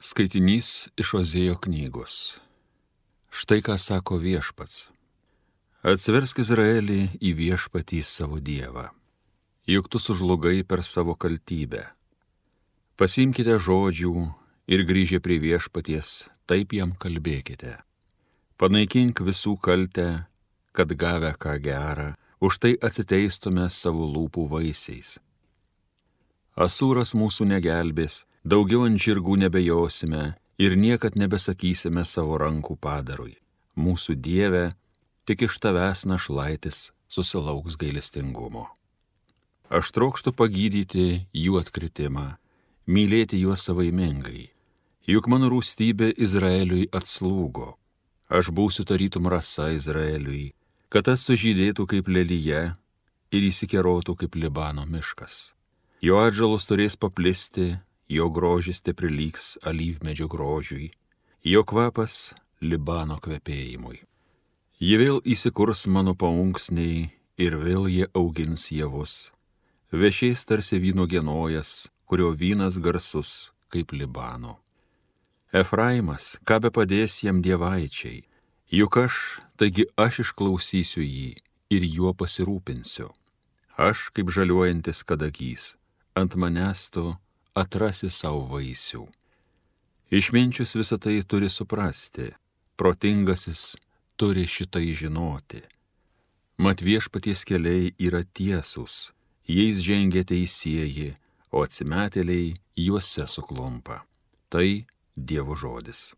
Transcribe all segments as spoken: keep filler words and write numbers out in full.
Skaitinys iš Ozėjo knygos. Štai ką sako Viešpats. Atsiversk Izraelį į Viešpatį savo Dievą. Juk tu sužlugai per savo kaltybę. Pasiimkite žodžių ir grįžę prie Viešpaties, taip jam kalbėkite. Panaikink visų kaltę, kad gavę ką gerą, už tai atsiteistume savo lūpų vaisiais. Asūras mūsų negelbės, daugiau ant žirgų nebejosime ir niekad nebesakysime savo rankų padarui. Mūsų Dieve, tik iš tavęs našlaitis susilauks gailestingumo. Aš trokštu pagydyti jų atkritimą, mylėti juos savaimingai. Juk mano rūstybė Izraeliui atslūgo. Aš būsiu tarytum rasa Izraeliui, kad tas sužydėtų kaip lelyje ir įsikerotų kaip Libano miškas. Jo atžalos turės paplisti, jo grožis te prilygs alyvmedžio grožiui, jo kvapas Libano kvepėjimui. Ji vėl įsikurs mano paunksniai ir vėl jie augins javus, vešiais tarsi vyno genojas, kurio vynas garsus kaip Libano. Efraimas, ką be padės jam dievaičiai, juk aš, taigi aš išklausysiu jį ir juo pasirūpinsiu. Aš, kaip žaliuojantis kadagys, ant manęs tu atrasi savo vaisių. Išminčius visą tai turi suprasti, protingasis turi šitai žinoti. Mat Viešpaties keliai yra tiesūs, jais žengia teisieji, o atsimetėliai juose suklumpa. Tai Dievo žodis.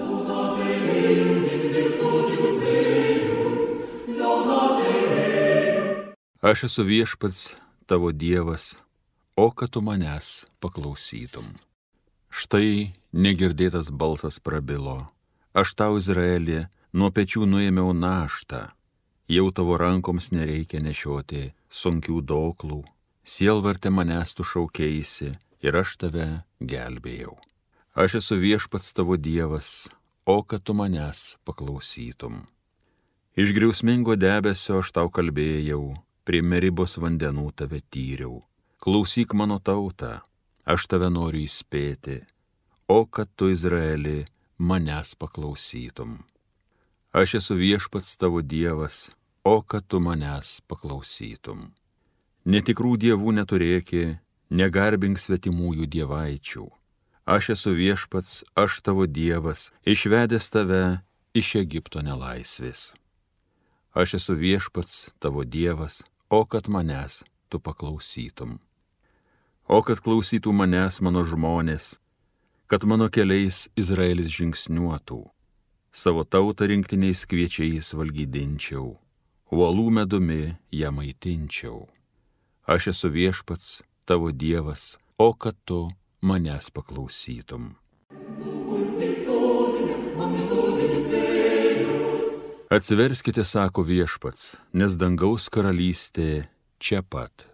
Aš esu Viešpats tavo Dievas, o kad tu manęs paklausytum. Štai negirdėtas balsas prabilo. Aš tau, Izraelį, nuo pečių nuėmiau naštą. Jau tavo rankoms nereikia nešioti sunkių doklų. Sielvarte manęs tu šaukėisi ir aš tave gelbėjau. Aš esu Viešpats tavo Dievas, o kad tu manęs paklausytum. Iš griausmingo debesio aš tau kalbėjau, prie Meribos vandenų tave tyriau. Klausyk mano tautą, aš tave noriu įspėti, o kad tu, Izraeli, manęs paklausytum. Aš esu Viešpats tavo Dievas, o kad tu manęs paklausytum. Netikrų dievų neturėki, negarbink svetimųjų dievaičių. Aš esu Viešpats, aš tavo Dievas, išvedęs tave iš Egipto nelaisvės. Aš esu Viešpats tavo Dievas, o kad manęs tu paklausytum. O kad klausytų manęs mano žmonės, kad mano keliais Izraelis žingsniuotų, savo tautą rinktiniais kviečiais valgydinčiau, uolų medumi ją maitinčiau. Aš esu Viešpats tavo Dievas, o kad tu manęs paklausytum. Atsiverskite, sako Viešpats, nes dangaus karalystė čia pat.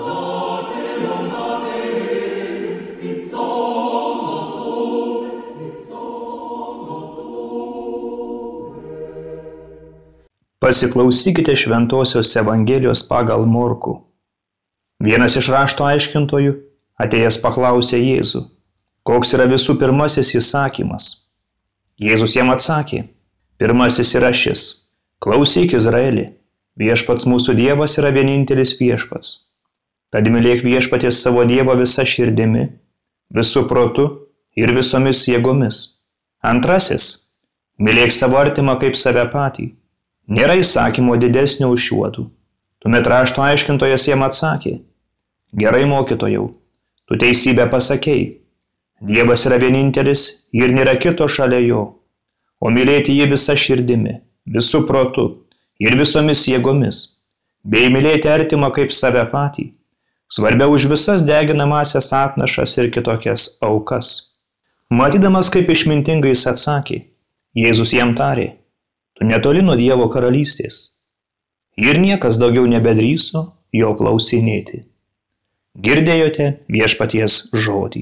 Pasiklausykite Šventosios Evangelijos pagal Morkų. Vienas iš rašto aiškintojų, atėjęs paklausė Jėzų, koks yra visų pirmasis įsakymas. Jėzus jam atsakė, pirmasis yra šis, klausyk Izraeli, Viešpats mūsų Dievas yra vienintelis Viešpats. Tad mylėk Viešpaties savo Dievą visa širdimi, visų protu ir visomis jėgomis. Antrasis, mylėk savo artimą kaip save patį. Nėra įsakymo didesnio už šiuotų. Tuomet rašto aiškintojas jam atsakė, gerai mokytojau, tu teisybę pasakei. Dievas yra vienintelis ir nėra kito šalia jo, o mylėti jį visa širdimi, visų protu ir visomis jėgomis, bei mylėti artimą kaip save patį, svarbiau už visas deginamąsias atnašas ir kitokias aukas. Matydamas, kaip išmintingai jis atsakė, Jėzus jam tarė, tu netoli nuo Dievo karalystės. Ir niekas daugiau nebedrįso jo klausinėti. Girdėjote Viešpaties žodį.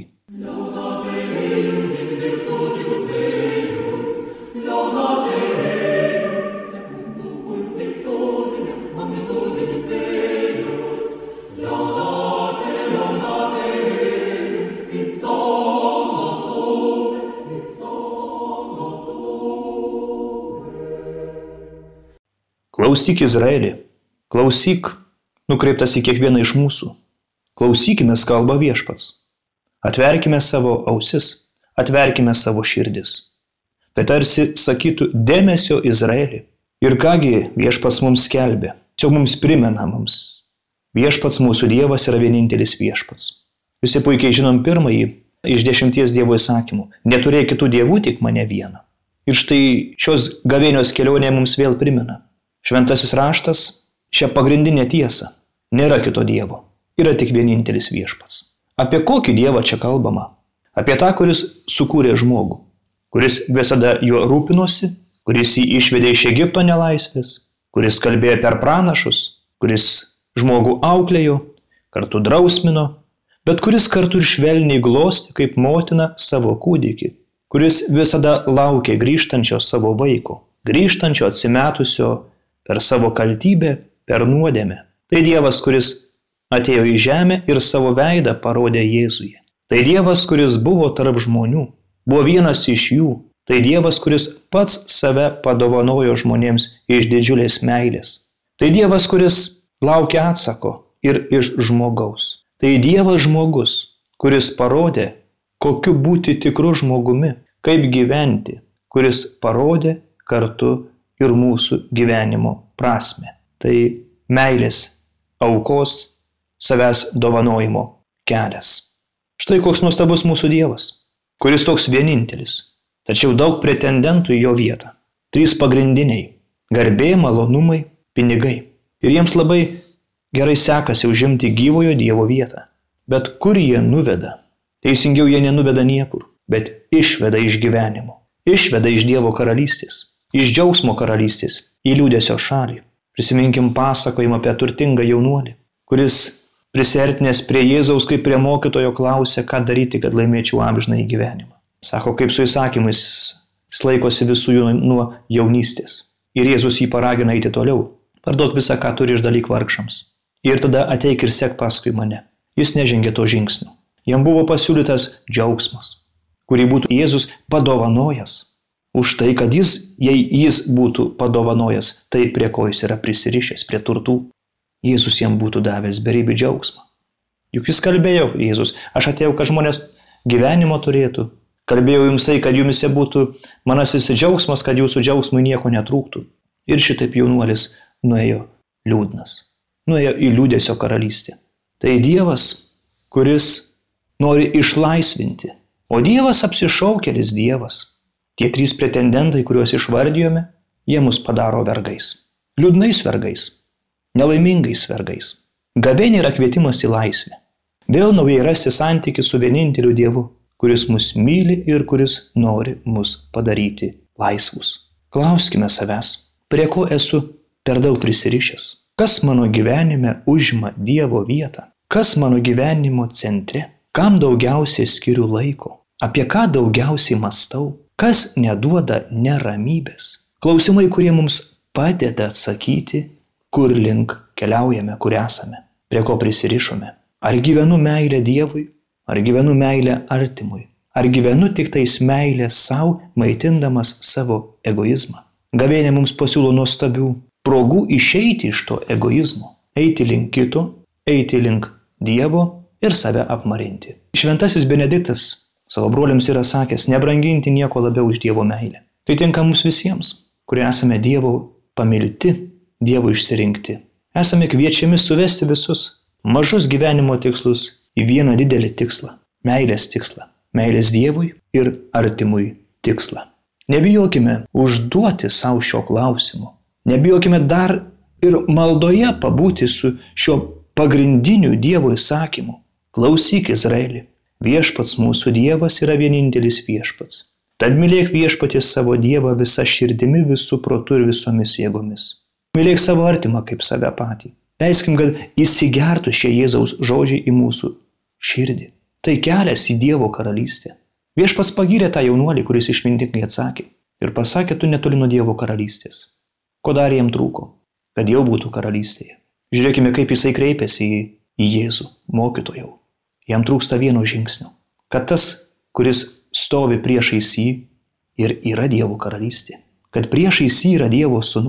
Klausyk Izraeli, klausyk, nukreiptas į kiekvieną iš mūsų. Klausykime, kalba Viešpats. Atverkime savo ausis, atverkime savo širdis. Tai tarsi sakytų dėmesio Izraelį. Ir kągi Viešpats mums skelbė, tiesiog mums primena mums. Viešpats mūsų Dievas yra vienintelis Viešpats. Visi puikiai žinom pirmąjį iš dešimties Dievo įsakymų. Neturėk kitų dievų, tik mane vieną. Ir štai šios gavėnios kelionė mums vėl primena. Šventasis raštas šią pagrindinę tiesą. Nėra kito Dievo. Yra tik vienintelis Viešpats. Apie kokį Dievą čia kalbama? Apie tą, kuris sukūrė žmogų, kuris visada juo rūpinosi, kuris jį išvedė iš Egipto nelaisvės, kuris kalbėjo per pranašus, kuris žmogų auklėjo, kartu drausmino, bet kuris kartu ir švelniai glostė kaip motina savo kūdikį, kuris visada laukė grįžtančio savo vaiko, grįžtančio atsimetusio per savo kaltybę, per nuodėmę. Tai Dievas, kuris atėjo į žemę ir savo veidą parodė Jėzuje. Tai Dievas, kuris buvo tarp žmonių, buvo vienas iš jų. Tai Dievas, kuris pats save padovanojo žmonėms iš didžiulės meilės. Tai Dievas, kuris laukia atsako ir iš žmogaus. Tai Dievas žmogus, kuris parodė, kokiu būti tikru žmogumi, kaip gyventi, kuris parodė kartu ir mūsų gyvenimo prasme. Tai meilės, aukos, savęs dovanojimo kelias. Štai koks nuostabus mūsų Dievas, kuris toks vienintelis, tačiau daug pretendentų į jo vietą. Trys pagrindiniai – garbė, malonumai, pinigai. Ir jiems labai gerai sekasi užimti gyvojo Dievo vietą. Bet kur jie nuveda? Teisingiau, jie nenuveda niekur, bet išveda iš gyvenimo, išveda iš Dievo karalystės, iš džiaugsmo karalystės į liūdesio šalį. Prisiminkim pasakojimą apie turtingą jaunuolį, kuris prisiartinęs prie Jėzaus kaip prie mokytojo klausė, ką daryti, kad laimėčiau amžinąjį gyvenimą. Sako, kaip su įsakymais jis laikosi visų jų nuo jaunystės. Ir Jėzus jį paragina eiti toliau. Parduok visą, ką turi, išdalyk vargšams. Ir tada ateik ir sek paskui mane. Jis nežengė to žingsnių. Jam buvo pasiūlytas džiaugsmas, kurį būtų Jėzus padovanojęs. Už tai, kad jis, jei jis būtų padovanojęs, tai prie ko jis yra prisirišęs, prie turtų. Jėzus jam būtų davęs beribį džiaugsmą. Juk jis kalbėjo, Jėzus, aš atėjau, kad žmonės gyvenimo turėtų. Kalbėjau jums tai, kad jumise būtų manasis džiaugsmas, kad jūsų džiaugsmui nieko netrūktų. Ir šitaip jaunuolis nuėjo liūdnas. Nuėjo į liūdesio karalystę. Tai Dievas, kuris nori išlaisvinti. O Dievas apsišaukėlis Dievas. Tie trys pretendentai, kuriuos išvardijome, jie mus padaro vergais. Liūdnais vergais. Nelaimingais vergais. Gavėnė yra kvietimas į laisvę. Vėl naujai rasti santykį su vieninteliu Dievu, kuris mus myli ir kuris nori mus padaryti laisvus. Klauskime savęs, prie ko esu per daug prisirišęs? Kas mano gyvenime užima Dievo vietą? Kas mano gyvenimo centre? Kam daugiausiai skiriu laiko? Apie ką daugiausiai mąstau? Kas neduoda neramybės? Klausimai, kurie mums padeda atsakyti, kur link keliaujame, kur esame, prie ko prisirišome. Ar gyvenu meilę Dievui, ar gyvenu meilę artimui, ar gyvenu tik tais meilę savo, maitindamas savo egoizmą. Gavėnė mums pasiūlo nuostabių progų išeiti iš to egoizmo, eiti link kito, eiti link Dievo ir save apmarinti. Šventasis Benediktas savo broliams yra sakęs, nebranginti nieko labiau už Dievo meilę. Tai tinka mums visiems, kurie esame Dievo pamilti, Dievo išsirinkti. Esame kviečiami suvesti visus mažus gyvenimo tikslus į vieną didelį tikslą. Meilės tikslą. Meilės Dievui ir artimui tikslą. Nebijokime užduoti savo šio klausimo. Nebijokime dar ir maldoje pabūti su šio pagrindiniu Dievo įsakymu. Klausyk Izraeli. Viešpats mūsų Dievas yra vienintelis viešpats. Tad mylėk viešpatį savo Dievą visą širdimi, visų protu ir visomis jėgomis. Mylėk savo artimą kaip save patį. Leiskim, kad įsigertų šie Jėzaus žodžiai į mūsų širdį. Tai kelias į Dievo karalystę. Viešpats pagyrė tą jaunuolį, kuris išmintingai atsakė ir pasakė, tu netoli nuo Dievo karalystės. Ko dar jam trūko? Kad jau būtų karalystėje. Žiūrėkime, kaip jisai kreipėsi į, į Jėzų, mokytojau. Jam trūksta vieno žingsnio. Kad tas, kuris stovi priešais jį ir yra Dievo karalystė. Kad priešais jį yra Dievo sūnus.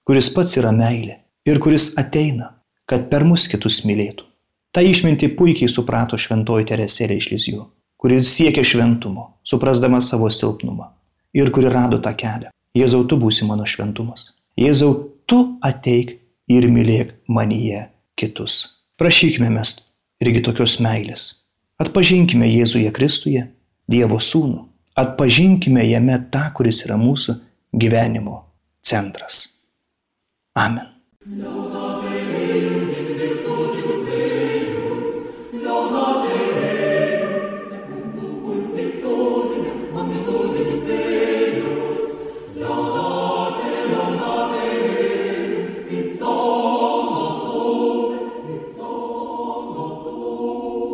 kuris pats yra meilė ir kuris ateina, kad per mus kitus mylėtų. Ta išmintį puikiai suprato šventoji Teresėlė iš Lizjų, kuri siekė šventumo, suprasdama savo silpnumą ir kuri rado tą kelią. Jėzau, tu būsi mano šventumas. Jėzau, tu ateik ir mylėk manyje kitus. Prašykime mes irgi tokios meilės. Atpažinkime Jėzuje Kristuje, Dievo Sūnų. Atpažinkime jame tą, kuris yra mūsų gyvenimo centras. Amen.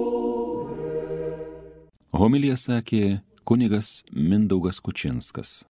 Homiliją sakė kunigas Mindaugas Kučinskas.